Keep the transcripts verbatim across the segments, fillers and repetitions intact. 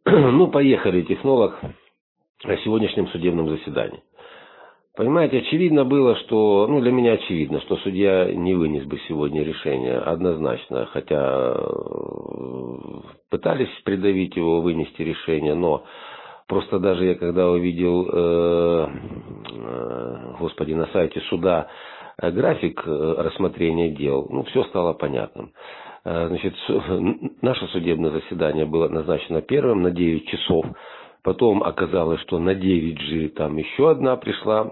Ну, поехали, технолог, о сегодняшнем судебном заседании. Понимаете, очевидно было, что, ну, для меня очевидно, что судья не вынес бы сегодня решение однозначно, хотя пытались придавить его вынести решение, но просто даже я когда увидел, э, э, господи, на сайте суда график рассмотрения дел, ну, все стало понятным. Значит, наше судебное заседание было назначено первым на девять часов. Потом оказалось, что на девять же там еще одна пришла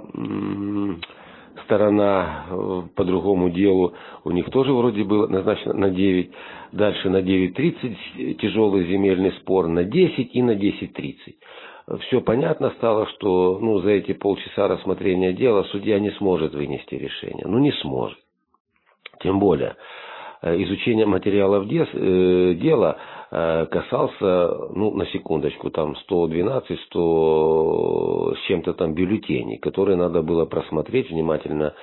сторона по другому делу. У них тоже вроде было назначено на девять. Дальше на девять тридцать тяжелый земельный спор, на десять и на десять тридцать. Все понятно стало, что ну, за эти полчаса рассмотрения дела судья не сможет вынести решение. Ну не сможет. Тем более, изучение материалов дела касался, ну, на секундочку, там сто двенадцать, сто с чем-то там бюллетеней, которые надо было просмотреть, внимательно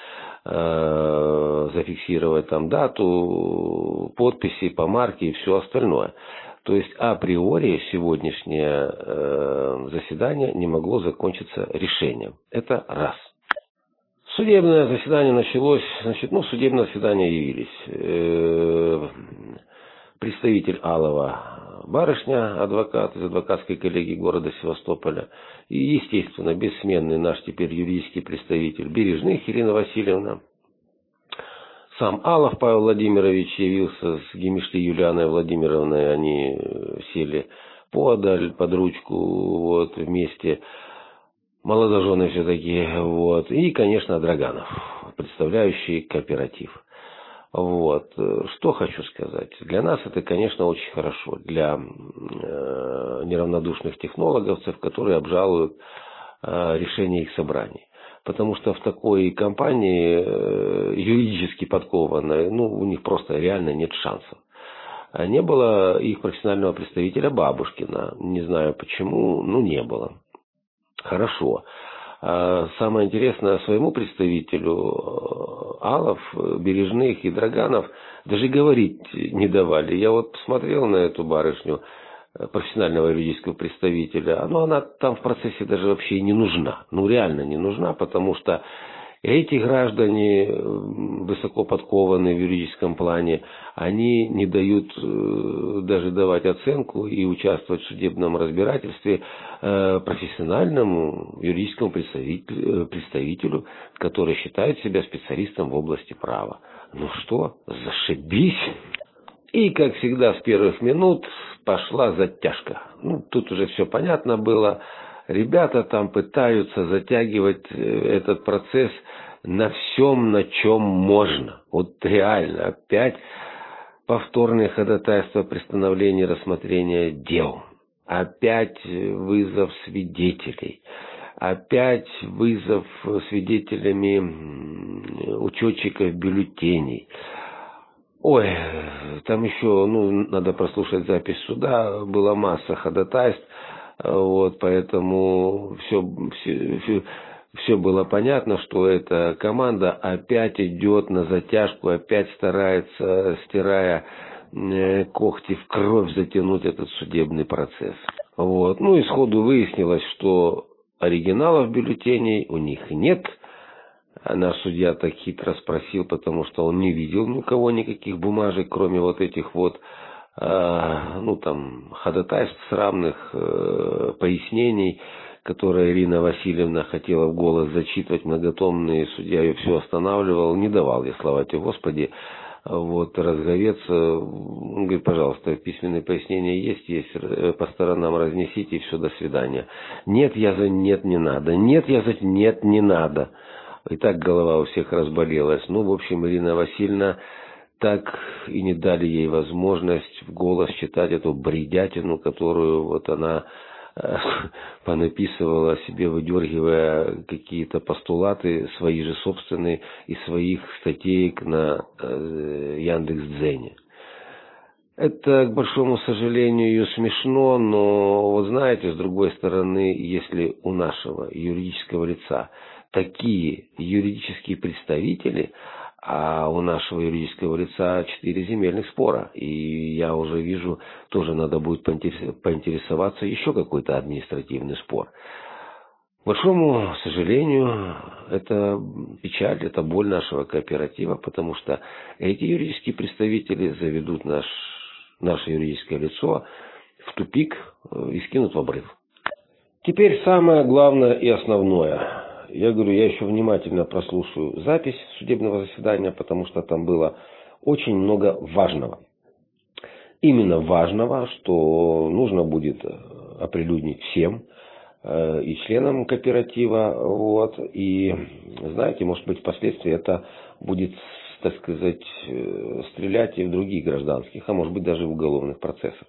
э, зафиксировать там дату, подписи, помарки и все остальное. То есть априори сегодняшнее э, заседание не могло закончиться решением. Это раз. Судебное заседание началось, значит, ну, в судебное заседание явились э, представитель Алова Барышня, адвокат из адвокатской коллегии города Севастополя, и, естественно, бессменный наш теперь юридический представитель Бережных Ирина Васильевна. Сам Алов Павел Владимирович явился с Гемишли Юлианой Владимировной, они сели подаль, под ручку, вот, вместе. Молодожены все-таки, вот, и, конечно, Драганов, представляющий кооператив. Вот, что хочу сказать. Для нас это, конечно, очень хорошо, для э, неравнодушных технологовцев, которые обжалуют э, решение их собраний. Потому что в такой компании э, юридически подкованной, ну, у них просто реально нет шансов. Не было их профессионального представителя Бабушкина, не знаю почему, ну, не было. Хорошо. Самое интересное, своему представителю Алов, Бережных и Драганов даже говорить не давали. Я вот посмотрел на эту барышню, профессионального юридического представителя, но она там в процессе даже вообще и не нужна. Ну, реально не нужна, потому что эти граждане, высоко подкованные в юридическом плане, они не дают даже давать оценку и участвовать в судебном разбирательстве профессиональному юридическому представителю, представителю, который считает себя специалистом в области права. Ну что, зашибись! И, как всегда, с первых минут пошла затяжка. Ну, тут уже все понятно было. Ребята там пытаются затягивать этот процесс на всем, на чем можно. Вот реально, опять повторные ходатайства при становлении рассмотрения дел. Опять вызов свидетелей. Опять вызов свидетелями учетчиков бюллетеней. Ой, там еще, ну, надо прослушать запись суда, была масса ходатайств. Вот, поэтому все, все, все, все было понятно, что эта команда опять идет на затяжку, опять старается, стирая э, когти в кровь, затянуть этот судебный процесс. Вот. Ну и сходу выяснилось, что оригиналов бюллетеней у них нет. А наш судья так хитро спросил, потому что он не видел ни у кого никаких бумажек, кроме вот этих вот ну там ходатайств срамных, э, пояснений, которые Ирина Васильевна хотела в голос зачитывать многотомные, судья ее все останавливал, не давал я, слава тебе Господи, вот, разговеться, он говорит, пожалуйста, письменные пояснения есть, есть, по сторонам разнесите, и все, до свидания. Нет, я за нет, не надо, нет, я за нет, не надо. И так голова у всех разболелась. Ну, в общем, Ирина Васильевна так и не дали ей возможность в голос читать эту бредятину, которую вот она э, понаписывала себе, выдергивая какие-то постулаты, свои же собственные, из своих статеек на э, Яндекс.Дзене. Это, к большому сожалению, ее смешно, но вот знаете, с другой стороны, если у нашего юридического лица такие юридические представители, А у нашего юридического лица четыре земельных спора. И я уже вижу, тоже надо будет поинтересоваться еще какой-то административный спор. К большому сожалению, это печаль, это боль нашего кооператива, потому что эти юридические представители заведут наш, наше юридическое лицо в тупик и скинут в обрыв. Теперь самое главное и основное. Я говорю, я еще внимательно прослушаю запись судебного заседания, потому что там было очень много важного. Именно важного, что нужно будет оприлюднить всем, и членам кооператива. Вот, и, знаете, может быть, впоследствии это будет, так сказать, стрелять и в других гражданских, а может быть, даже в уголовных процессах.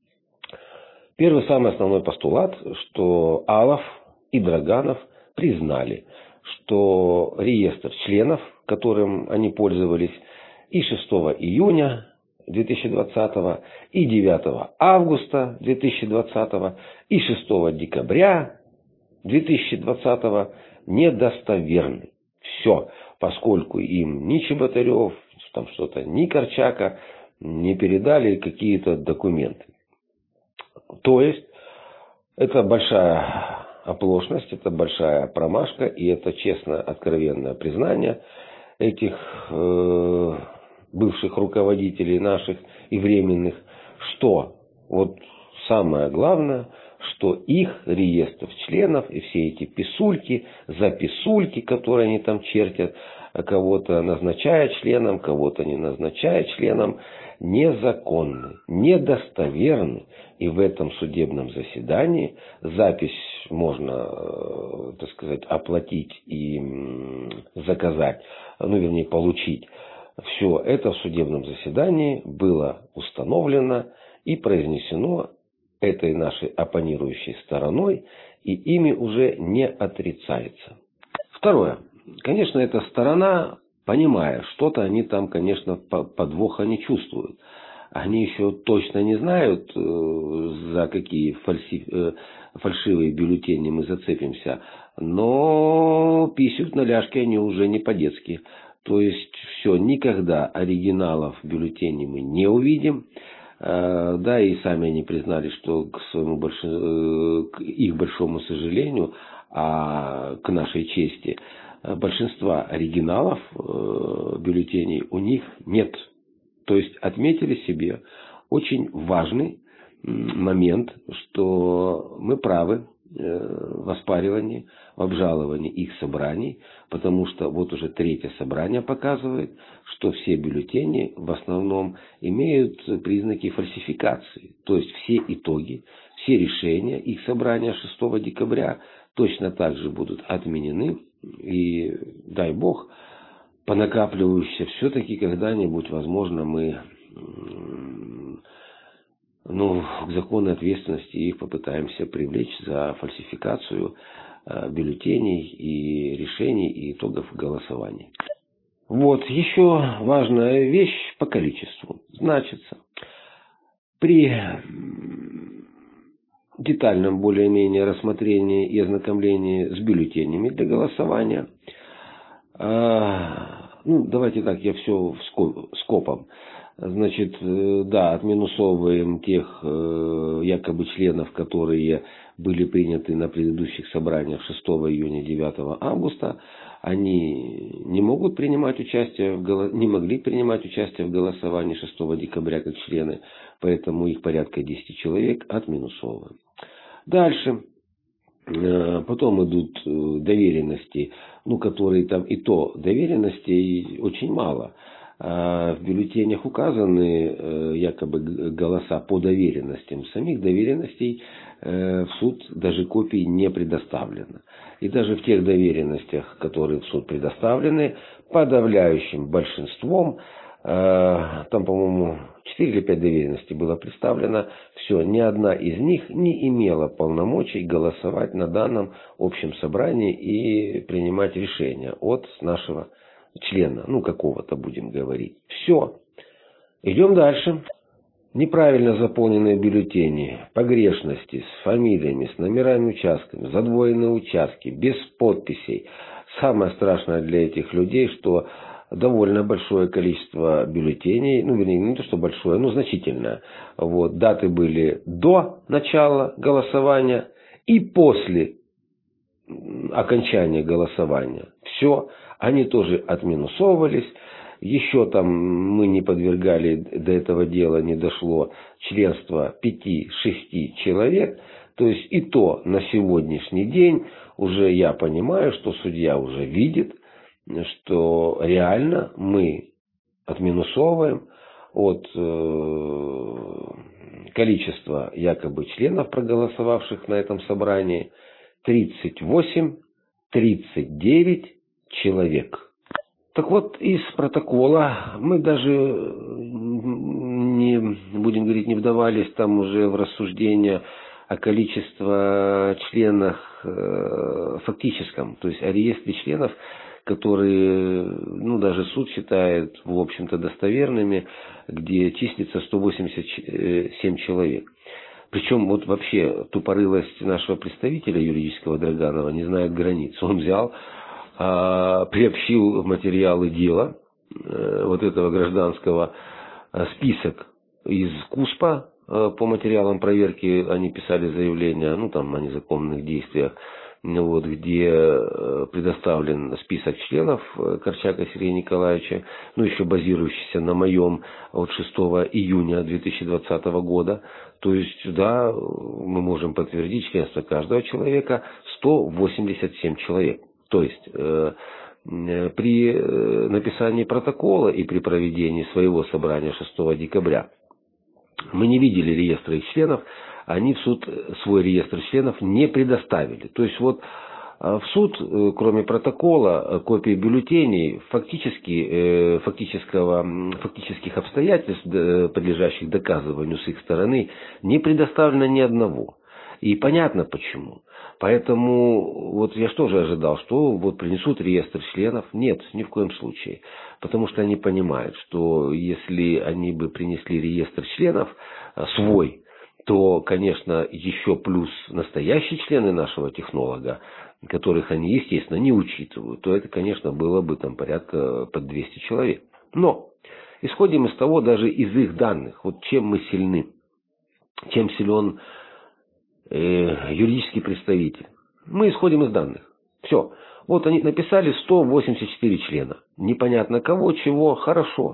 Первый, самый основной постулат, что Алов и Драганов признали, что реестр членов, которым они пользовались и шестого июня две тысячи двадцатого, и девятого августа две тысячи двадцатого, и шестого декабря две тысячи двадцатого, недостоверны. Все, поскольку им ни Чеботарев, там что-то, ни Корчака не передали какие-то документы. То есть, это большая оплошность, это большая промашка, и это честное, откровенное признание этих э, бывших руководителей наших и временных, что вот самое главное, что их реестр членов и все эти писульки, записульки, которые они там чертят, кого-то назначая членом, кого-то не назначая членом, незаконны, недостоверны. И в этом судебном заседании запись можно, так сказать, оплатить и заказать, ну, вернее, получить. Все это в судебном заседании было установлено и произнесено этой нашей оппонирующей стороной, и ими уже не отрицается. Второе. Конечно, эта сторона, понимая, что-то они там, конечно, подвоха не чувствуют. Они еще точно не знают, за какие фальси... фальшивые бюллетени мы зацепимся, но писют на ляжке они уже не по-детски. То есть, все, никогда оригиналов бюллетеней мы не увидим. Да, и сами они признали, что к своему больш... к их большому сожалению, а к нашей чести, большинства оригиналов бюллетеней у них нет. То есть отметили себе очень важный момент, что мы правы в оспаривании, в обжаловании их собраний, потому что вот уже третье собрание показывает, что все бюллетени в основном имеют признаки фальсификации. То есть все итоги, все решения их собрания шестого декабря точно так же будут отменены. И дай бог, понакапливающиеся все-таки когда-нибудь, возможно, мы ну, к законной ответственности их попытаемся привлечь за фальсификацию бюллетеней и решений и итогов голосования. Вот, еще важная вещь по количеству. Значится, при детальном более-менее рассмотрении и ознакомлении с бюллетенями для голосования, ну, давайте так, я все скопом. Значит, да, отминусовываем тех э, якобы членов, которые были приняты на предыдущих собраниях шестого июня, девятого августа. Они не могут принимать участие, в голо... не могли принимать участие в голосовании шестого декабря как члены, поэтому их порядка десяти человек отминусовываем. Дальше. Э, потом идут доверенности, ну, которые там и то доверенностей очень мало. В бюллетенях указаны якобы голоса по доверенностям. Самих доверенностей в суд даже копий не предоставлено. И даже в тех доверенностях, которые в суд предоставлены, подавляющим большинством, там, по-моему, четыре или пять доверенностей было представлено, все, ни одна из них не имела полномочий голосовать на данном общем собрании и принимать решения от нашего члена, ну, какого-то будем говорить. Все. Идем дальше. Неправильно заполненные бюллетени, погрешности с фамилиями, с номерами участками, задвоенные участки, без подписей. Самое страшное для этих людей, что довольно большое количество бюллетеней, ну, вернее, не то, что большое, но значительное. Вот, даты были до начала голосования и после окончания голосования. Все, они тоже отминусовывались. Еще там мы не подвергали, до этого дела не дошло, членство пяти-шести человек. То есть и то на сегодняшний день уже я понимаю, что судья уже видит, что реально мы отминусовываем от э, количества якобы членов, проголосовавших на этом собрании, тридцать восемь тридцать девять человек. Так вот, из протокола мы даже не, будем говорить, не вдавались там уже в рассуждения о количестве членов э, фактическом, то есть о реестре членов, которые, ну, даже суд считает, в общем-то, достоверными, где числится сто восемьдесят семь человек. Причем вот вообще тупорылость нашего представителя юридического Драганова не знает границ. Он взял, э, приобщил в материалы дела э, вот этого гражданского э, список из КУСПа. По материалам проверки они писали заявление, ну там о незаконных действиях, вот, где предоставлен список членов Корчака Сергея Николаевича, ну еще базирующийся на моем от шестого июня две тысячи двадцатого года. То есть, да, мы можем подтвердить членство каждого человека сто восемьдесят семь человек. То есть, э, при написании протокола и при проведении своего собрания шестого декабря мы не видели реестра их членов, они в суд свой реестр членов не предоставили. То есть вот в суд, кроме протокола, копии бюллетеней, фактически, фактического, фактических обстоятельств, подлежащих доказыванию с их стороны, не предоставлено ни одного. И понятно почему. Поэтому вот я что же ожидал, что вот принесут реестр членов? Нет, ни в коем случае. Потому что они понимают, что если они бы принесли реестр членов свой, то, конечно, еще плюс настоящие члены нашего технолога, которых они, естественно, не учитывают, то это, конечно, было бы там порядка под двести человек. Но исходим из того, даже из их данных, вот чем мы сильны, чем силен юридический представитель. Мы исходим из данных. Все. Вот они написали сто восемьдесят четыре члена. Непонятно кого, чего. Хорошо.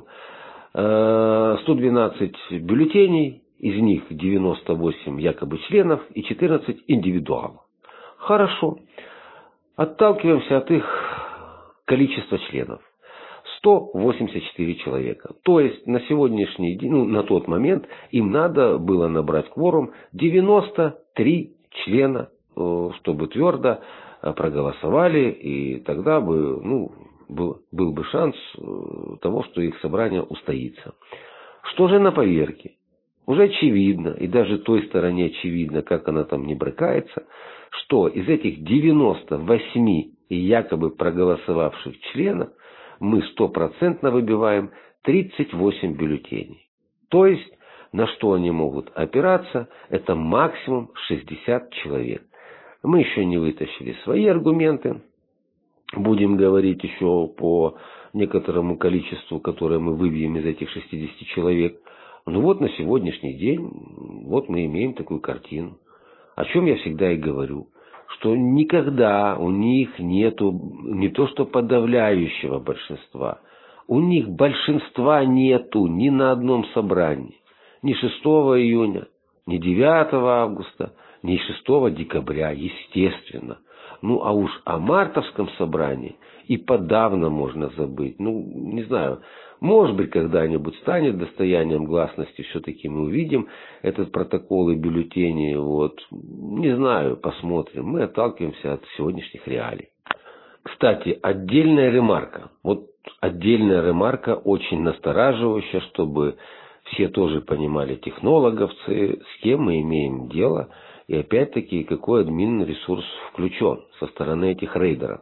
сто двенадцать бюллетеней. Из них девяносто восемь якобы членов и четырнадцать индивидуалов. Хорошо. Отталкиваемся от их количества членов. сто восемьдесят четыре человека. То есть на сегодняшний день, ну, на тот момент им надо было набрать кворум девяносто три члена, чтобы твердо проголосовали, и тогда бы, ну, был, был бы шанс того, что их собрание устоится. Что же на поверке? Уже очевидно, и даже той стороне очевидно, как она там не брыкается, что из этих девяноста восьми якобы проголосовавших членов мы стопроцентно выбиваем тридцать восемь бюллетеней. То есть, на что они могут опираться, это максимум шестьдесят человек. Мы еще не вытащили свои аргументы. Будем говорить еще по некоторому количеству, которое мы выбьем из этих шестидесяти человек. Ну вот на сегодняшний день, вот мы имеем такую картину. О чем я всегда и говорю. Что никогда у них нету не то что подавляющего большинства, у них большинства нету ни на одном собрании. Ни шестого июня, ни девятого августа, ни шестого декабря, естественно. Ну а уж о мартовском собрании и подавно можно забыть. Ну, не знаю, может быть, когда-нибудь станет достоянием гласности, все-таки мы увидим этот протокол и бюллетени. Вот, не знаю, посмотрим. Мы отталкиваемся от сегодняшних реалий. Кстати, отдельная ремарка. Вот отдельная ремарка, очень настораживающая, чтобы все тоже понимали, технологовцы, с кем мы имеем дело. И опять-таки, какой админ-ресурс включен со стороны этих рейдеров.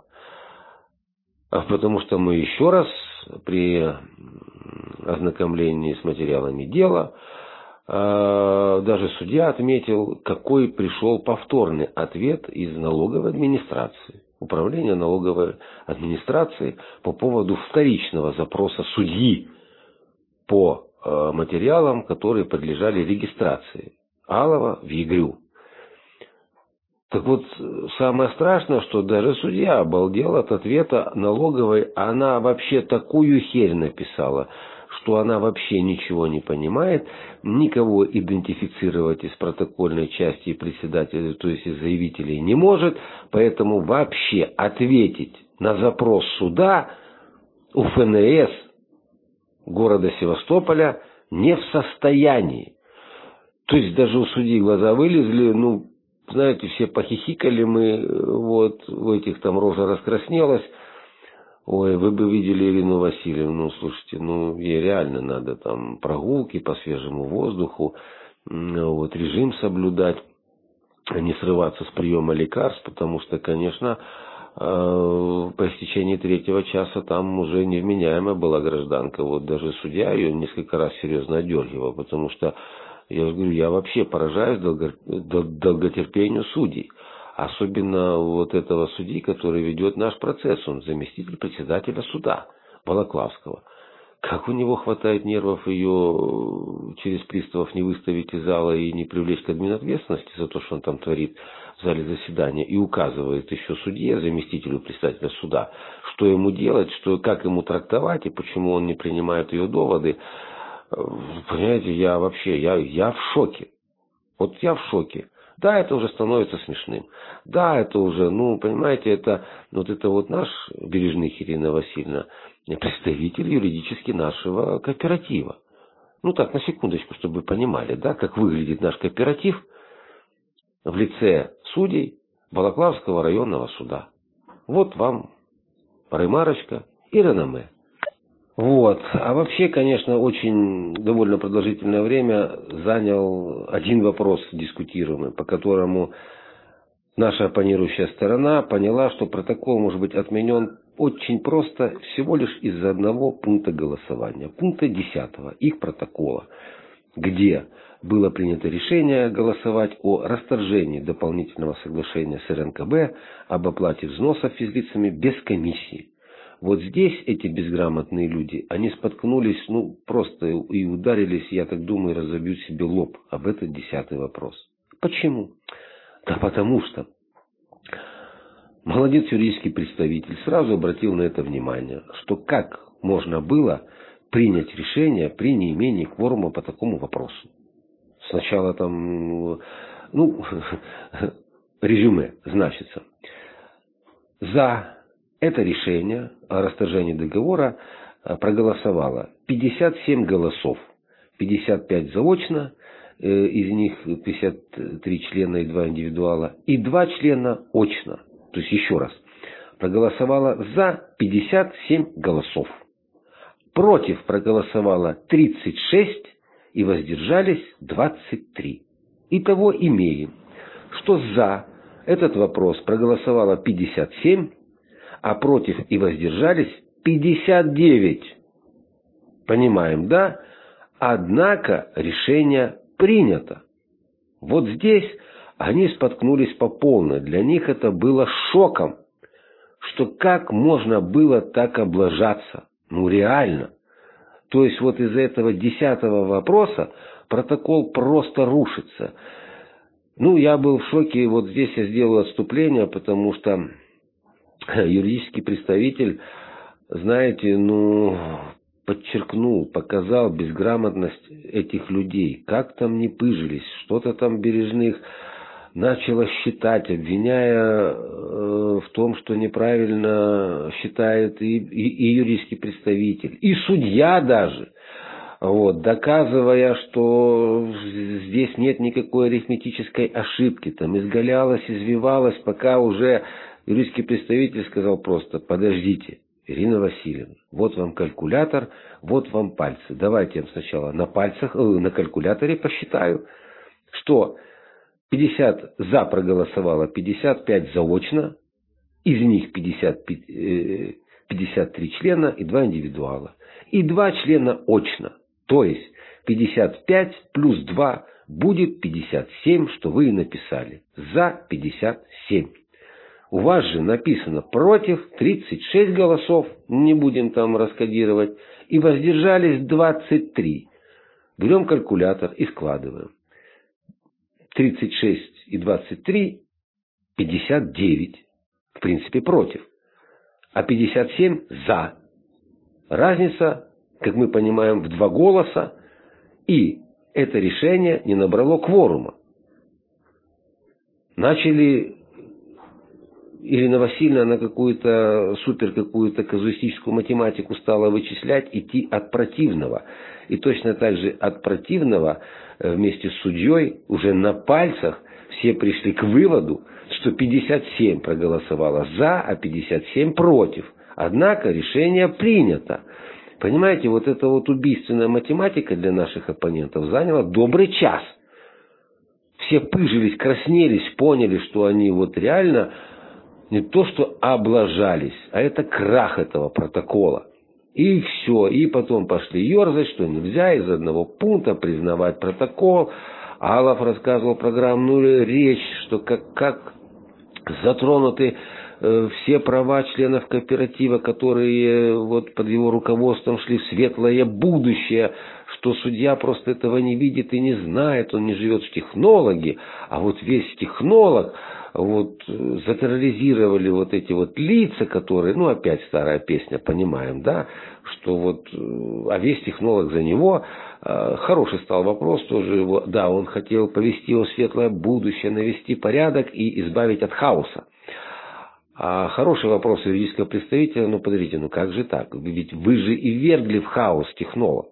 Потому что мы еще раз при ознакомлении с материалами дела, даже судья отметил, какой пришел повторный ответ из налоговой администрации. Управления налоговой администрации по поводу вторичного запроса судьи по э, материалам, которые подлежали регистрации Алова в ЕГРЮ. Так вот, самое страшное, что даже судья обалдел от ответа налоговой. Она вообще такую херь написала, что она вообще ничего не понимает, никого идентифицировать из протокольной части и председателя, то есть из заявителей, не может, поэтому вообще ответить на запрос суда у ФНС города Севастополя не в состоянии. То есть даже у судьи глаза вылезли, ну, знаете, все похихикали мы, вот, у этих там рожа раскраснелась. Ой, вы бы видели Ирину Васильевну, ну, слушайте, ну, ей реально надо там прогулки по свежему воздуху, вот, режим соблюдать, не срываться с приема лекарств, потому что, конечно, по истечении третьего часа там уже невменяемая была гражданка. Вот даже судья ее несколько раз серьезно одергивал, потому что, я же говорю, я вообще поражаюсь долго, долготерпению судей. Особенно вот этого судьи, который ведет наш процесс. Он заместитель председателя суда Балаклавского. Как у него хватает нервов ее через приставов не выставить из зала и не привлечь к админответственности за то, что он там творит в зале заседания. И указывает еще судье, заместителю председателя суда, что ему делать, что, как ему трактовать и почему он не принимает ее доводы. Понимаете, я вообще, я, я в шоке. Вот я в шоке. Да, это уже становится смешным. Да, это уже, ну, понимаете, это вот это вот наш Бережных Ирина Васильевна, представитель юридически нашего кооператива. Ну так, на секундочку, чтобы вы понимали, да, как выглядит наш кооператив в лице судей Балаклавского районного суда. Вот вам ремарочка и реноме. Вот. А вообще, конечно, очень довольно продолжительное время занял один вопрос дискутируемый, по которому наша оппонирующая сторона поняла, что протокол может быть отменен очень просто, всего лишь из-за одного пункта голосования. Пункта десятого их протокола, где было принято решение голосовать о расторжении дополнительного соглашения с РНКБ об оплате взносов физлицами без комиссии. Вот здесь эти безграмотные люди, они споткнулись, ну, просто и ударились, я так думаю, разобьют себе лоб об этот десятый вопрос. Почему? Да потому что молодец юридический представитель сразу обратил на это внимание, что как можно было принять решение при неимении кворума по такому вопросу. Сначала там, ну, резюме значится. За это решение о расторжении договора проголосовало пятьдесят семь голосов, пятьдесят пять заочно, из них пятьдесят три члена и два индивидуала, и два члена очно. То есть еще раз, проголосовало за пятьдесят семь голосов, против проголосовало тридцать шесть и воздержались двадцать три. Итого имеем, что за этот вопрос проголосовало пятьдесят семь, а против и воздержались пятьдесят девять. Понимаем, да? Однако решение принято. Вот здесь они споткнулись по полной. Для них это было шоком, что как можно было так облажаться? Ну реально. То есть вот из-за этого десятого вопроса протокол просто рушится. Ну, я был в шоке, вот здесь я сделаю отступление, потому что юридический представитель, знаете, ну, подчеркнул, показал безграмотность этих людей. Как там не пыжились, что-то там Бережных начало считать, обвиняя э, в том, что неправильно считает и, и, и юридический представитель, и судья даже. Вот, доказывая, что здесь нет никакой арифметической ошибки, там изгалялось, извивалось, пока уже юридический представитель сказал просто: подождите, Ирина Васильевна, вот вам калькулятор, вот вам пальцы. Давайте я сначала на пальцах, э, на калькуляторе посчитаю, что пятьдесят за проголосовало, пятьдесят пять заочно, из них пятьдесят, пятьдесят три члена и два индивидуала, и два члена очно. То есть пятьдесят пять плюс два будет пятьдесят семь, что вы и написали. За пятьдесят семь. У вас же написано против тридцать шесть голосов, не будем там раскодировать, и воздержались двадцать три. Берем калькулятор и складываем. тридцать шесть и двадцать три – пятьдесят девять. В принципе, против. А пятьдесят семь – за. Разница, как мы понимаем, в два голоса. И это решение не набрало кворума. Начали Ирина Васильевна на какую-то супер какую-то казуистическую математику стала вычислять, идти от противного. И точно так же от противного вместе с судьей уже на пальцах все пришли к выводу, что пятьдесят семь проголосовало за, а пятьдесят семь против. Однако решение принято. Понимаете, вот эта вот убийственная математика для наших оппонентов заняла добрый час. Все пыжились, краснелись, поняли, что они вот реально не то что облажались, а это крах этого протокола. И все, и потом пошли ерзать, что нельзя из одного пункта признавать протокол. Алов рассказывал программную речь, что как, как затронуты э, все права членов кооператива, которые э, вот под его руководством шли в светлое будущее, что судья просто этого не видит и не знает, он не живет в технологии, а вот весь технолог вот затерроризировали вот эти вот лица, которые, ну опять старая песня, понимаем, да, что вот, а весь технолог за него. Хороший стал вопрос тоже его, да, он хотел повести его в светлое будущее, навести порядок и избавить от хаоса. А хороший вопрос юридического представителя, ну подождите, ну как же так, ведь вы же и вергли в хаос технолог.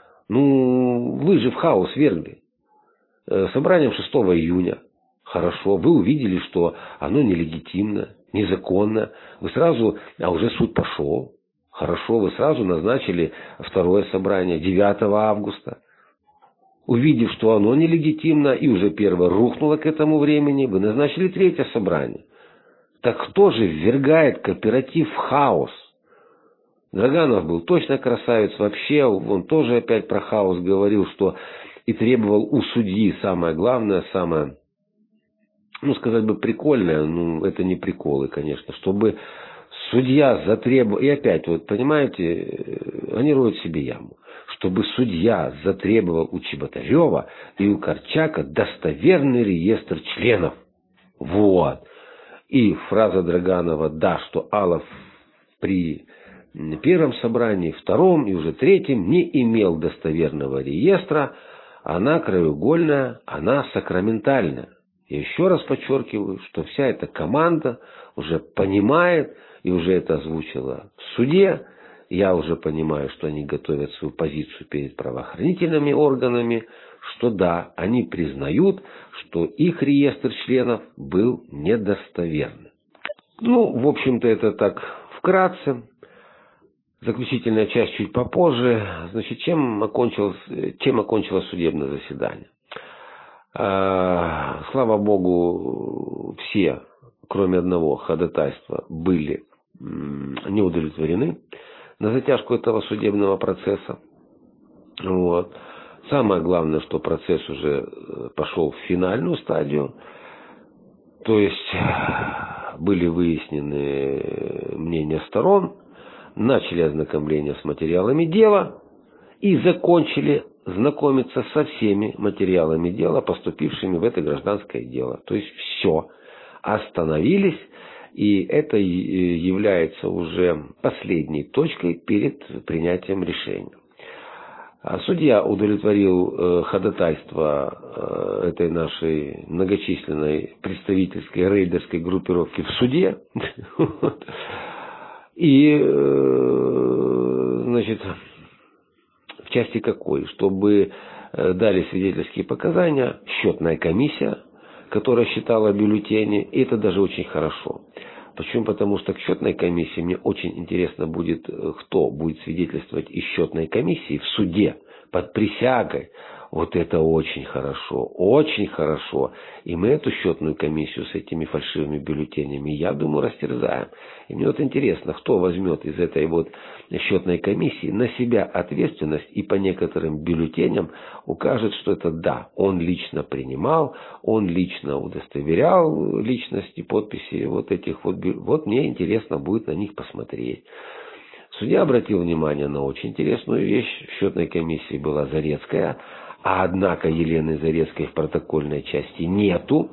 Ну, вы же в хаос вергли. Собранием шестого июня. Хорошо, вы увидели, что оно нелегитимно, незаконно. Вы сразу, а уже суд пошел. Хорошо, вы сразу назначили второе собрание девятого августа. Увидев, что оно нелегитимно, и уже первое рухнуло к этому времени, вы назначили третье собрание. Так кто же ввергает кооператив в хаос? Драганов был точно красавец вообще, он тоже опять про хаос говорил, что и требовал у судьи самое главное, самое... Ну, сказать бы прикольное, ну, это не приколы, конечно, чтобы судья затребовал, и опять, вот, понимаете, они роют себе яму, чтобы судья затребовал у Чеботарева и у Корчака достоверный реестр членов. Вот. И фраза Драганова, да, что Алов при первом собрании, втором и уже третьем не имел достоверного реестра, она краеугольная, она сакраментальная. Я еще раз подчеркиваю, что вся эта команда уже понимает и уже это озвучила в суде. Я уже понимаю, что они готовят свою позицию перед правоохранительными органами, что да, они признают, что их реестр членов был недостоверным. Ну, в общем-то, это так вкратце. Заключительная часть чуть попозже. Значит, чем окончилось, чем окончилось судебное заседание? Слава Богу, все, кроме одного ходатайства, были не удовлетворены на затяжку этого судебного процесса. Вот. Самое главное, что процесс уже пошел в финальную стадию. То есть были выяснены мнения сторон, начали ознакомление с материалами дела и закончили знакомиться со всеми материалами дела, поступившими в это гражданское дело. То есть все. Остановились, и это является уже последней точкой перед принятием решения. Судья удовлетворил ходатайство этой нашей многочисленной представительской рейдерской группировки в суде. И, значит, в части какой? Чтобы дали свидетельские показания счетная комиссия, которая считала бюллетени, и это даже очень хорошо. Почему? Потому что к счетной комиссии мне очень интересно будет, кто будет свидетельствовать из счетной комиссии в суде под присягой. Вот это очень хорошо, очень хорошо. И мы эту счетную комиссию с этими фальшивыми бюллетенями, я думаю, растерзаем. И мне вот интересно, кто возьмет из этой вот счетной комиссии на себя ответственность и по некоторым бюллетеням укажет, что это да, он лично принимал, он лично удостоверял личность и подписи вот этих вот. Вот мне интересно будет на них посмотреть. Судья обратил внимание на очень интересную вещь. В счетной комиссии была Зарецкая, а однако Елены Зарецкой в протокольной части нету.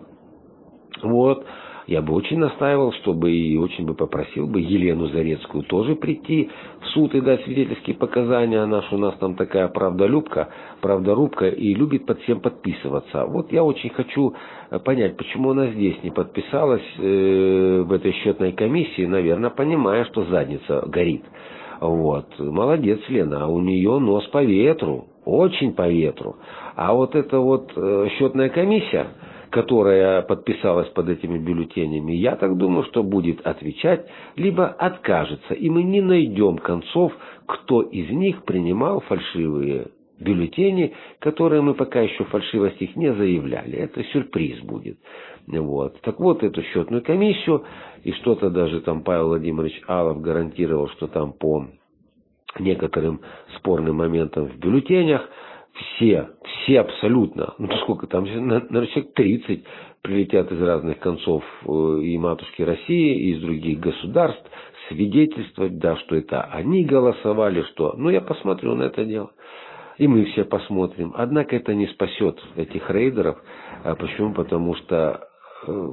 Вот. Я бы очень настаивал, чтобы и очень бы попросил бы Елену Зарецкую тоже прийти в суд и дать свидетельские показания. Она ж у нас там такая правдолюбка, правдорубка и любит под всем подписываться. Вот я очень хочу понять, почему она здесь не подписалась э, в этой счетной комиссии, наверное, понимая, что задница горит. Вот. Молодец, Лена, а у нее нос по ветру, очень по ветру. А вот эта вот э, счетная комиссия, которая подписалась под этими бюллетенями, я так думаю, что будет отвечать, либо откажется. И мы не найдем концов, кто из них принимал фальшивые бюллетени, которые мы пока еще фальшивость их не заявляли. Это сюрприз будет. Вот. Так вот, эту счетную комиссию, и что-то даже там Павел Владимирович Алов гарантировал, что там по некоторым спорным моментам в бюллетенях все, все абсолютно, ну сколько там, наверное, человек тридцать прилетят из разных концов и матушки России, и из других государств, свидетельствовать, да, что это они голосовали, что... Ну, я посмотрю на это дело. И мы все посмотрим. Однако это не спасет этих рейдеров. А почему? Потому что э,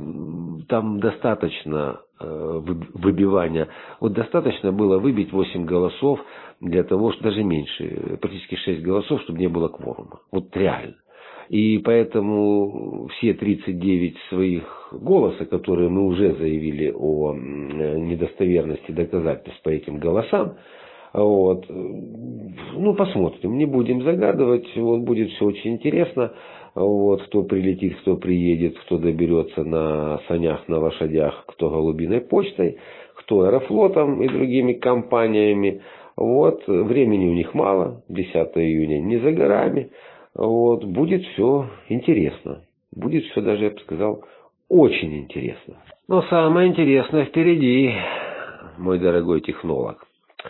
там достаточно э, выбивания. Вот достаточно было выбить восемь голосов для того, что даже меньше, практически шесть голосов, чтобы не было кворума. Вот реально. И поэтому все тридцать девять своих голоса, которые мы уже заявили о недостоверности доказательств по этим голосам, вот. Ну, посмотрим, не будем загадывать, вот будет все очень интересно, вот, кто прилетит, кто приедет, кто доберется на санях, на лошадях, кто голубиной почтой, кто аэрофлотом и другими компаниями, вот, времени у них мало, десятого июня не за горами, вот, будет все интересно, будет все даже, я бы сказал, очень интересно. Но самое интересное впереди, мой дорогой технолог.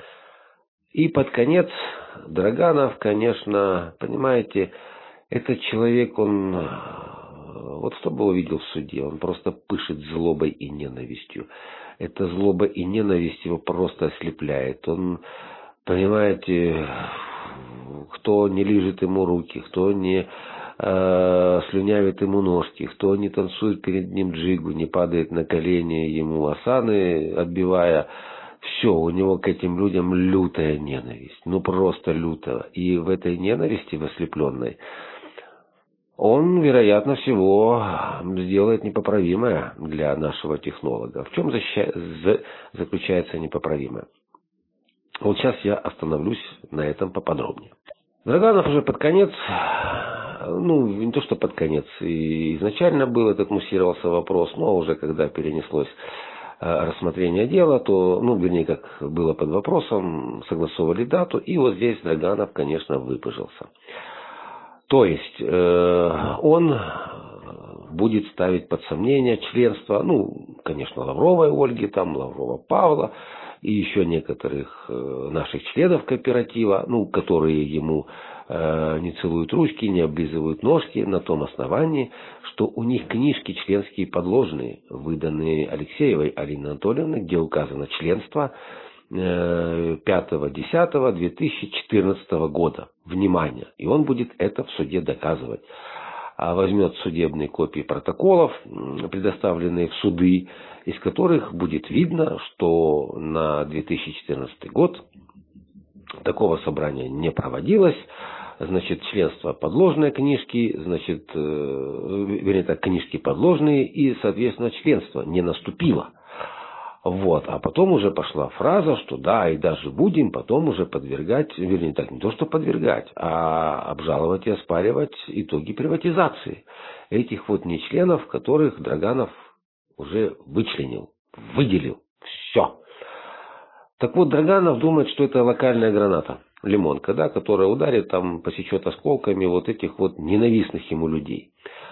И под конец Драганов, конечно, понимаете, этот человек, он, вот что бы увидел в суде, он просто пышет злобой и ненавистью. Эта злоба и ненависть его просто ослепляет. Он, понимаете, кто не лижет ему руки, кто не э, слюнявит ему ножки, кто не танцует перед ним джигу, не падает на колени ему асаны, отбивая. Все, у него к этим людям лютая ненависть, ну просто лютая. И в этой ненависти, в ослепленной, он, вероятно всего, сделает непоправимое для нашего технолога. В чем заключается непоправимое? Вот сейчас я остановлюсь на этом поподробнее. Драганов уже под конец, ну не то что под конец, и изначально был этот муссировался вопрос, но уже когда перенеслось рассмотрение дела, то, ну, вернее, как было под вопросом, согласовали дату, и вот здесь Драганов, конечно, выпыжился. То есть, э, он будет ставить под сомнение членство, ну, конечно, Лавровой Ольги, там, Лаврова Павла, и еще некоторых э, наших членов кооператива, ну, которые ему э, не целуют ручки, не облизывают ножки на том основании, что у них книжки членские подложные, выданные Алексеевой Алиной Анатольевной, где указано членство э, пятого десятого две тысячи четырнадцатого года. Внимание! И он будет это в суде доказывать. А возьмет судебные копии протоколов, предоставленные в суды, из которых будет видно, что на две тысячи четырнадцатый год такого собрания не проводилось, значит, членство подложные книжки, значит, э, вернее так, книжки подложные, и, соответственно, членство не наступило. Вот, а потом уже пошла фраза, что да, и даже будем потом уже подвергать, вернее так, не то что подвергать, а обжаловать и оспаривать итоги приватизации этих вот нечленов, которых Драганов уже вычленил, выделил. Все. Так вот, Драганов думает, что это локальная граната. лимонка, да, которая ударит, там, посечет осколками вот этих вот ненавистных ему людей.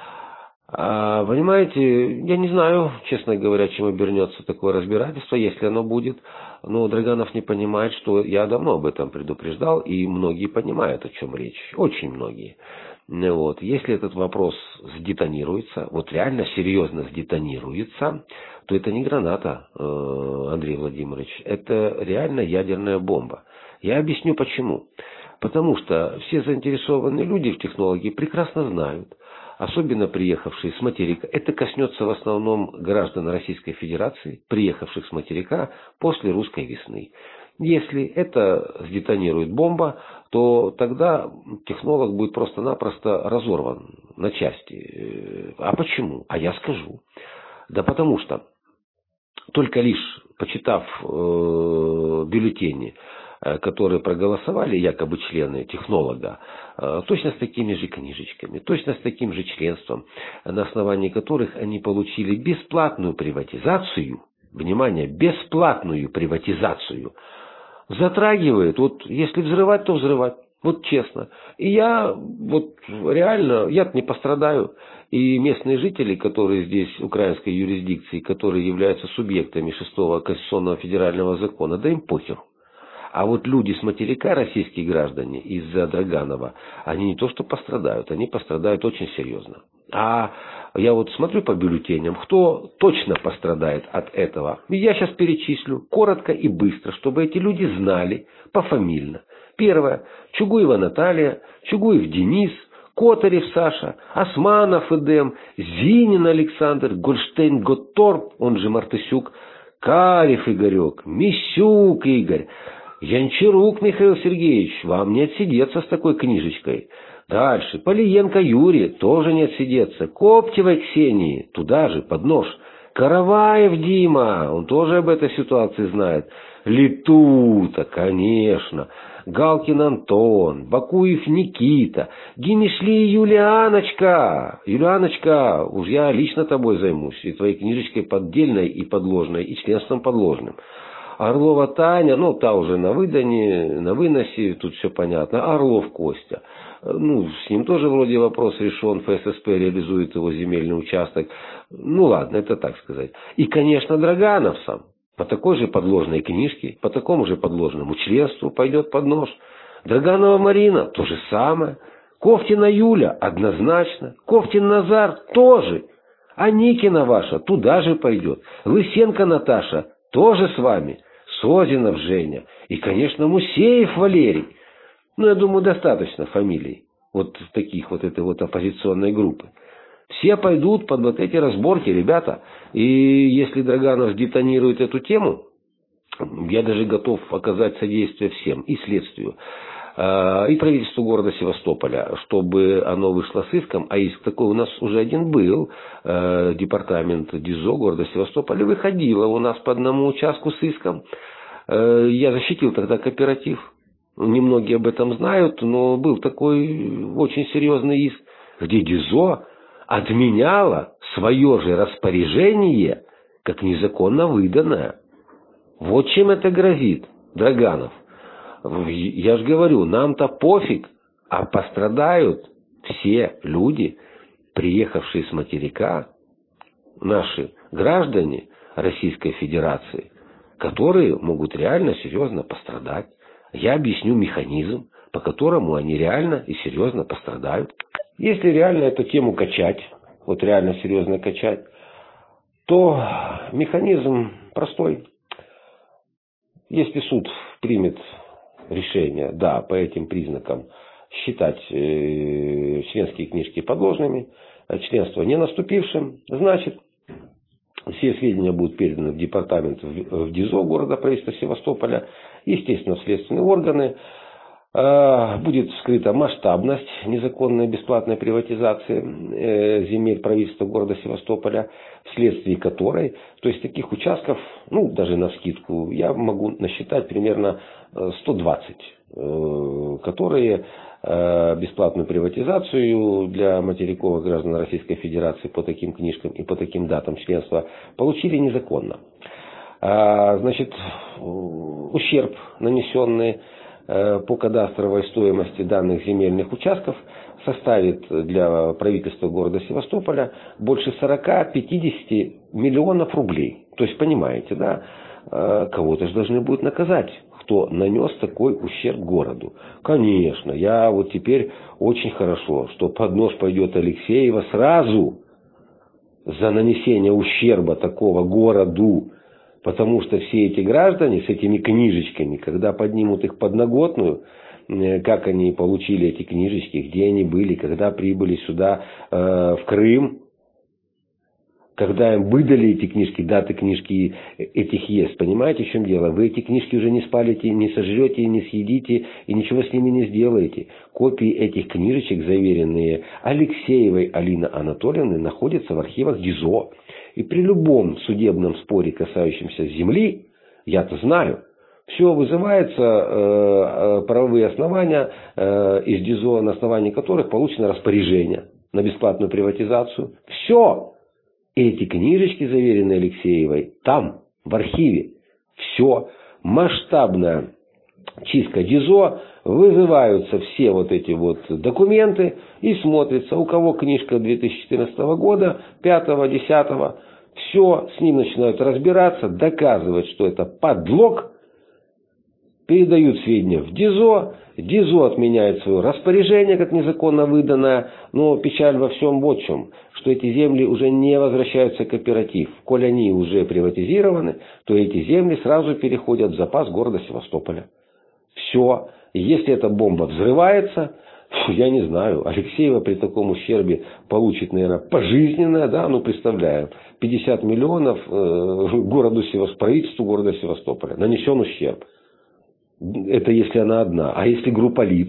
А, понимаете, я не знаю, честно говоря, чем обернется такое разбирательство, если оно будет. Но Драганов не понимает, что я давно об этом предупреждал, и многие понимают, о чем речь. Очень многие. Вот. Если этот вопрос сдетонируется, вот реально серьезно сдетонируется, то это не граната, Андрей Владимирович, это реально ядерная бомба. Я объясню почему. Потому что все заинтересованные люди в технологии прекрасно знают, особенно приехавшие с материка, это коснется в основном граждан Российской Федерации, приехавших с материка после русской весны. Если это сдетонирует бомба, то тогда технолог будет просто-напросто разорван на части. А почему? А я скажу. Да потому что только лишь почитав э, бюллетени, которые проголосовали, якобы члены технолога, точно с такими же книжечками, точно с таким же членством, на основании которых они получили бесплатную приватизацию, внимание, бесплатную приватизацию, затрагивает, вот если взрывать, то взрывать, вот честно. И я вот реально, я не пострадаю, и местные жители, которые здесь, украинской юрисдикции, которые являются субъектами шестого Конституционного федерального закона, да им похер. А вот люди с материка, российские граждане, из-за Драганова, они не то что пострадают, они пострадают очень серьезно. А я вот смотрю по бюллетеням, кто точно пострадает от этого. Я сейчас перечислю коротко и быстро, чтобы эти люди знали пофамильно. Первое. Чугуева Наталья, Чугуев Денис, Котарев Саша, Османов Эдем, Зинин Александр, Гольштейн Готторп, он же Мартысюк, Карев Игорек, Мисюк Игорь, Янчарук Михаил Сергеевич, вам не отсидеться с такой книжечкой. Дальше. Полиенко Юрий, тоже не отсидеться. Коптевой Ксении, туда же, под нож. Караваев Дима, он тоже об этой ситуации знает. Летута, конечно. Галкин Антон, Бакуев Никита, Гимишли Юлианочка. Юлианочка, уж я лично тобой займусь. И твоей книжечкой поддельной и подложной, и членством подложным. Орлова Таня, ну, та уже на выдане, на выносе, тут все понятно. Орлов Костя. Ну, с ним тоже вроде вопрос решен, ФССП реализует его земельный участок. Ну, ладно, это так сказать. И, конечно, Драганов сам. По такой же подложной книжке, по такому же подложному членству пойдет под нож. Драганова Марина, то же самое. Кофтина Юля, однозначно. Кофтин Назар, тоже. А Никина ваша туда же пойдет. Лысенко Наташа, тоже с вами. Созинов Женя. И, конечно, Мусеев Валерий. Ну, я думаю, достаточно фамилий. Вот таких вот этой вот оппозиционной группы. Все пойдут под вот эти разборки, ребята. И если Драганов детонирует эту тему, я даже готов оказать содействие всем. И следствию, и правительству города Севастополя, чтобы оно вышло с иском. А иск такой у нас уже один был. Департамент ДИЗО города Севастополя выходило у нас по одному участку с иском. Я защитил тогда кооператив. Немногие об этом знают, но был такой очень серьезный иск, где ДИЗО отменяло свое же распоряжение, как незаконно выданное. Вот чем это грозит, Драганов. Я же говорю, нам-то пофиг, а пострадают все люди, приехавшие с материка, наши граждане Российской Федерации, которые могут реально серьезно пострадать. Я объясню механизм, по которому они реально и серьезно пострадают. Если реально эту тему качать, вот реально серьезно качать, то механизм простой. Если суд примет решение, да, по этим признакам считать э, членские книжки подложными, а членство не наступившим, значит, все сведения будут переданы в департамент, в ДИЗО города правительства Севастополя, естественно, в следственные органы. Будет вскрыта масштабность незаконной бесплатной приватизации земель правительства города Севастополя, вследствие которой, то есть таких участков, ну, даже навскидку, я могу насчитать примерно сто двадцать, которые бесплатную приватизацию для материковых граждан Российской Федерации по таким книжкам и по таким датам членства получили незаконно. Значит, ущерб, нанесенный по кадастровой стоимости данных земельных участков составит для правительства города Севастополя больше сорок-пятьдесят миллионов рублей. То есть, понимаете, да, кого-то же должны будут наказать, кто нанес такой ущерб городу. Конечно, я вот теперь очень хорошо, что под нож пойдет Алексеева сразу за нанесение ущерба такого городу. Потому что все эти граждане с этими книжечками, когда поднимут их подноготную, как они получили эти книжечки, где они были, когда прибыли сюда э, в Крым, когда им выдали эти книжки, даты книжки этих есть. Понимаете, в чем дело? Вы эти книжки уже не спалите, не сожрете, не съедите и ничего с ними не сделаете. Копии этих книжечек, заверенные Алексеевой Алины Анатольевны, находятся в архивах ГИЗО. И при любом судебном споре, касающемся земли, я-то знаю, все вызывается э, правовые основания э, из ГИЗО, на основании которых получено распоряжение на бесплатную приватизацию. Все! Эти книжечки, заверенные Алексеевой, там, в архиве. Все. Масштабная чистка ГИЗО, вызываются все вот эти вот документы и смотрится, у кого книжка две тысячи четырнадцатого года, пятого, десятого. Все, с ним начинают разбираться, доказывать, что это подлог. Передают сведения в ГИЗО, ГИЗО отменяет свое распоряжение, как незаконно выданное, но печаль во всем вот в чем, что эти земли уже не возвращаются в кооператив. Коль они уже приватизированы, то эти земли сразу переходят в запас города Севастополя. Все. Если эта бомба взрывается, я не знаю, Алексеева при таком ущербе получит, наверное, пожизненное, да, ну представляем, пятьдесят миллионов э, городу Севастополя, правительству города Севастополя, нанесен ущерб. Это если она одна. А если группа лиц?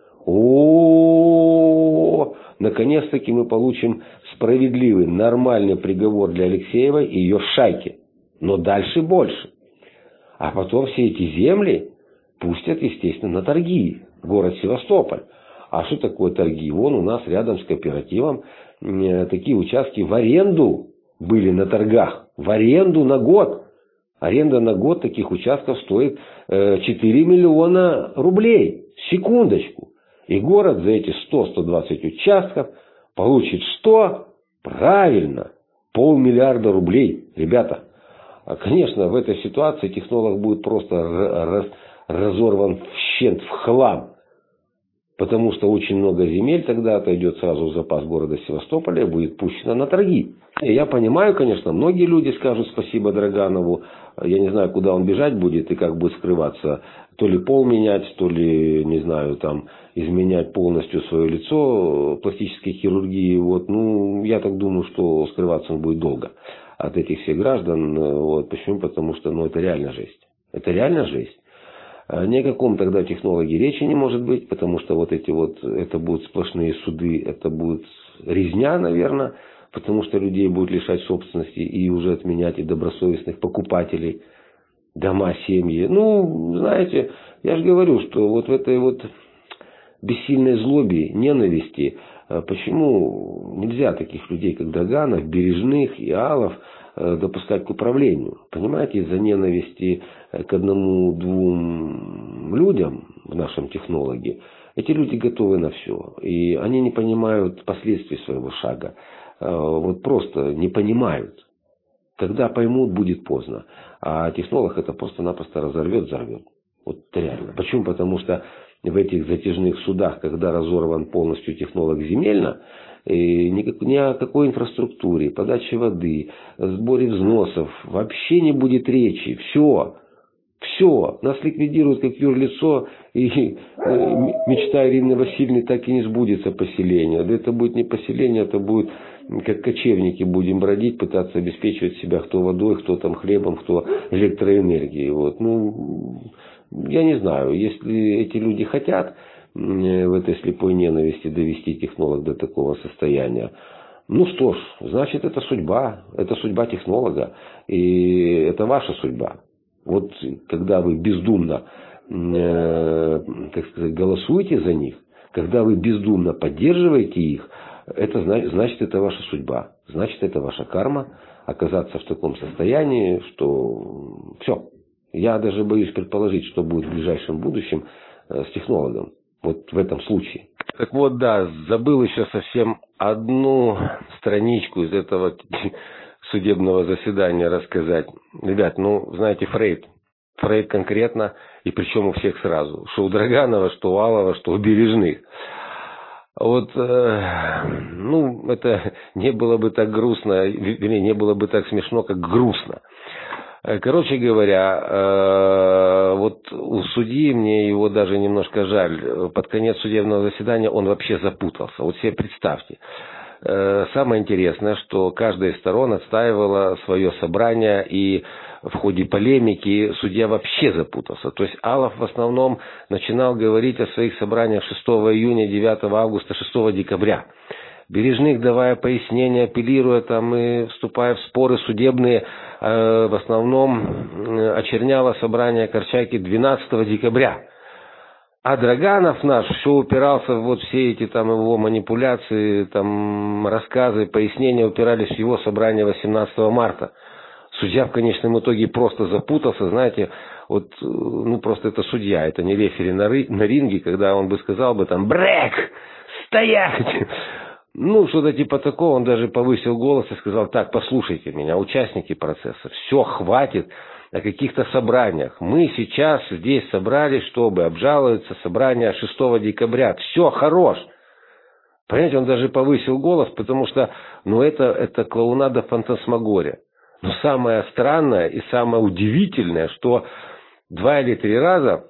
О, наконец-таки мы получим справедливый, нормальный приговор для Алексеевой и ее шайки. Но дальше больше. А потом все эти земли пустят, естественно, на торги. Город Севастополь. А что такое торги? Вон у нас рядом с кооперативом такие участки в аренду были на торгах. В аренду на год. Аренда на год таких участков стоит четыре миллиона рублей. Секундочку. И город за эти сто — сто двадцать участков получит что? Правильно. Полмиллиарда рублей. Ребята. Конечно, в этой ситуации технолог будет просто разорван в щент, в хлам. Потому что очень много земель тогда отойдет сразу в запас города Севастополя и будет пущено на торги. И я понимаю, конечно, многие люди скажут спасибо Драганову. Я не знаю, куда он бежать будет и как будет скрываться. То ли пол менять, то ли, не знаю, там, изменять полностью свое лицо пластической хирургии. Вот, ну, я так думаю, что скрываться он будет долго от этих всех граждан. Вот, почему? Потому что, ну, это реально жесть. Это реально жесть. Ни о каком тогда технологии речи не может быть, потому что вот эти вот, это будут сплошные суды, это будет резня, наверное, потому что людей будут лишать собственности и уже отменять и добросовестных покупателей, дома, семьи. Ну, знаете, я же говорю, что вот в этой вот бессильной злобе, ненависти, почему нельзя таких людей, как Драганов, Бережных и Алов, допускать к управлению. Понимаете, из-за ненависти к одному-двум людям в нашем технологии, эти люди готовы на все. И они не понимают последствий своего шага. Вот просто не понимают. Когда поймут, будет поздно. А технолог это просто-напросто разорвет, взорвет. Вот реально. Почему? Потому что в этих затяжных судах, когда разорван полностью технолог земельно, и никак, ни о какой инфраструктуре, подаче воды, сборе взносов вообще не будет речи. Все. Все. Нас ликвидируют как юрлицо, и мечта Ирины Васильевны так и не сбудется поселение. Да это будет не поселение, это будет как кочевники будем бродить, пытаться обеспечивать себя кто водой, кто там хлебом, кто электроэнергией. Вот. Ну, я не знаю, если эти люди хотят в этой слепой ненависти довести технолог до такого состояния, ну что ж, значит это судьба, это судьба технолога, и это ваша судьба. Вот когда вы бездумно, э, так сказать, голосуете за них, когда вы бездумно поддерживаете их, это значит это ваша судьба, значит это ваша карма, оказаться в таком состоянии, что все. Я даже боюсь предположить, что будет в ближайшем будущем с технологом. Вот в этом случае. Так вот, да, забыл еще совсем одну страничку из этого судебного заседания рассказать. Ребят, ну, знаете, Фрейд. Фрейд конкретно, и причем у всех сразу. Что у Драганова, что у Алова, что у Бережных. Вот, э, ну, это не было бы так грустно, вернее, не было бы так смешно, как грустно. Короче говоря, э, вот у судьи, мне его даже немножко жаль, под конец судебного заседания он вообще запутался. Вот себе представьте. Э, самое интересное, что каждая из сторон отстаивала свое собрание, и в ходе полемики судья вообще запутался. То есть Алов в основном начинал говорить о своих собраниях шестого июня, девятого августа, шестого декабря. Бережных, давая пояснения, апеллируя там и вступая в споры судебные, э, в основном очерняло собрание Корчаки двенадцатого декабря. А Драганов наш все упирался, вот все эти там его манипуляции, там рассказы, пояснения упирались в его собрание восемнадцатого марта. Судья в конечном итоге просто запутался, знаете, вот, ну просто это судья, это не рефери на, ры, на ринге, когда он бы сказал бы там «Брейк! Стоять!» Ну, что-то типа такого, он даже повысил голос и сказал: так, послушайте меня, участники процесса, все, хватит о каких-то собраниях. Мы сейчас здесь собрались, чтобы обжаловаться собрание шестого декабря. Все, хорош. Понимаете, он даже повысил голос, потому что, ну, это, это клоунада фантасмагория. Но самое странное и самое удивительное, что два или три раза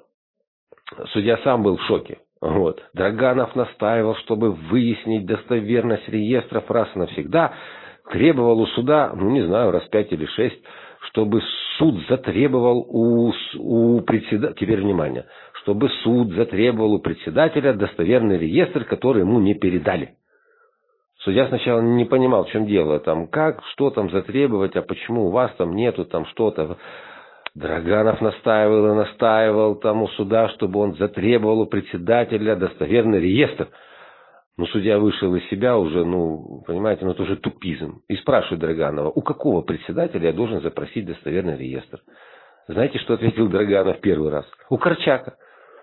судья сам был в шоке. Вот. Драганов настаивал, чтобы выяснить достоверность реестров раз и навсегда, требовал у суда, ну не знаю, раз пять или шесть, чтобы суд затребовал у, у председателя, теперь внимание, чтобы суд затребовал у председателя достоверный реестр, который ему не передали. Судья сначала не понимал, в чем дело, там, как, что там затребовать, а почему у вас там нету там что-то. Драганов настаивал и настаивал там у суда, чтобы он затребовал у председателя достоверный реестр. Ну, судья вышел из себя уже, ну, понимаете, ну, это уже тупизм. И спрашивает Драганова: у какого председателя я должен запросить достоверный реестр? Знаете, что ответил Драганов первый раз? У Корчака.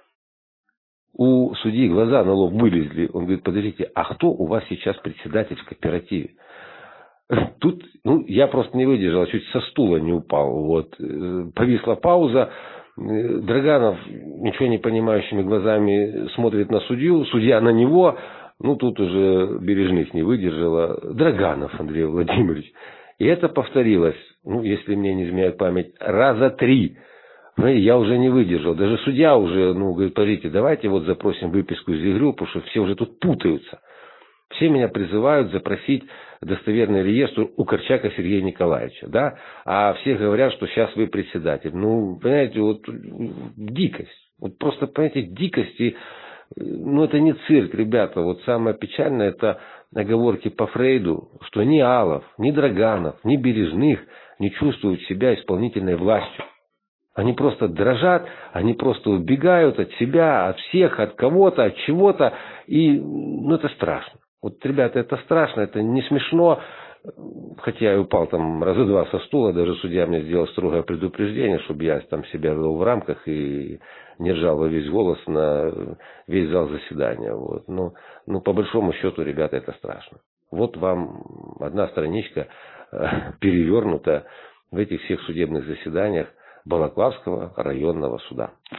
У судьи глаза на лоб вылезли. Он говорит: подождите, а кто у вас сейчас председатель в кооперативе? Тут, ну, я просто не выдержал, чуть со стула не упал. Вот. Повисла пауза. Драганов ничего не понимающими глазами смотрит на судью, судья на него. Ну, тут уже Бережных не выдержала. Драганов Андрей Владимирович. И это повторилось, ну, если мне не изменяет память, раза три. Ну, я уже не выдержал. Даже судья уже, ну, говорит: подождите, давайте вот запросим выписку из ЕГРЮ, потому что все уже тут путаются. Все меня призывают запросить достоверный реестр у Корчака Сергея Николаевича, да, а все говорят, что сейчас вы председатель. Ну, понимаете, вот дикость, вот просто, понимаете, дикость, и, ну, это не цирк, ребята, вот самое печальное, это оговорки по Фрейду, что ни Алов, ни Драганов, ни Бережных не чувствуют себя исполнительной властью. Они просто дрожат, они просто убегают от себя, от всех, от кого-то, от чего-то, и, ну, это страшно. Вот, ребята, это страшно, это не смешно, хотя я упал там раза два со стула, даже судья мне сделал строгое предупреждение, чтобы я там себя вел в рамках и не ржал во весь голос на весь зал заседания. Вот. Но, ну, по большому счету, ребята, это страшно. Вот вам одна страничка перевернута в этих всех судебных заседаниях Балаклавского районного суда.